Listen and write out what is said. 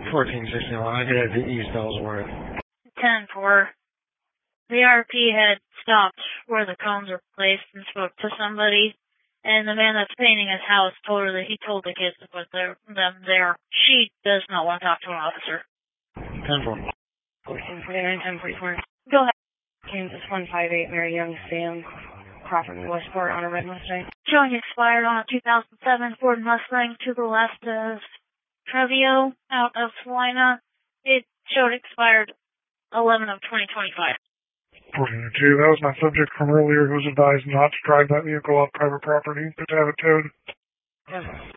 1461, I headed to East Ellsworth. 10-4. The RP had stopped where the cones were placed and spoke to somebody, and the man that's painting his house told her that he told the kids to put them there. She does not want to talk to an officer. 10-4. 1449, 1044. Go ahead. Kansas 158, Mary Young, Sam Crawford, Westport on a red Mustang. Showing expired on a 2007 Ford Mustang to the left of Trevio out of Salina. It showed expired 11 of 2025. 1402, that was my subject from earlier who was advised not to drive that vehicle off private property, but to have it towed.